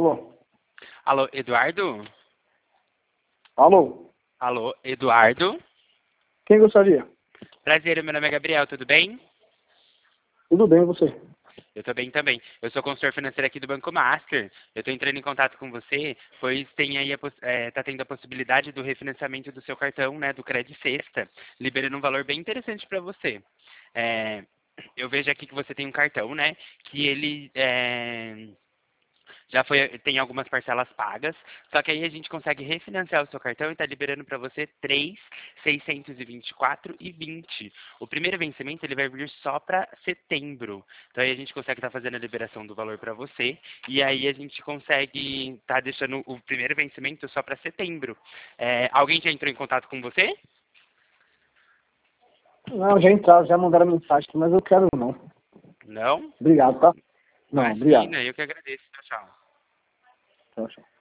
Alô? Alô, Eduardo? Alô? Alô, Eduardo? Quem gostaria? Prazer, meu nome é Gabriel, tudo bem? Tudo bem, você? Eu tô bem também. Eu sou consultor financeiro aqui do Banco Master. Eu tô entrando em contato com você, pois tem aí tá tendo a possibilidade do refinanciamento do seu cartão, né, do Credit Sexta, liberando um valor bem interessante para você. É, eu vejo aqui que você tem um cartão, né, que ele tem algumas parcelas pagas, só que aí a gente consegue refinanciar o seu cartão e está liberando para você 3.624,20. O primeiro vencimento ele vai vir só para setembro. Então aí a gente consegue estar fazendo a liberação do valor para você e aí a gente consegue estar deixando o primeiro vencimento só para setembro. Alguém já entrou em contato com você? Não, já entraram, já mandaram mensagem aqui, mas eu quero não. Não? Obrigado, tá? Não, obrigado. Imagina, eu que agradeço. Tchau, tchau. Tchau, tchau.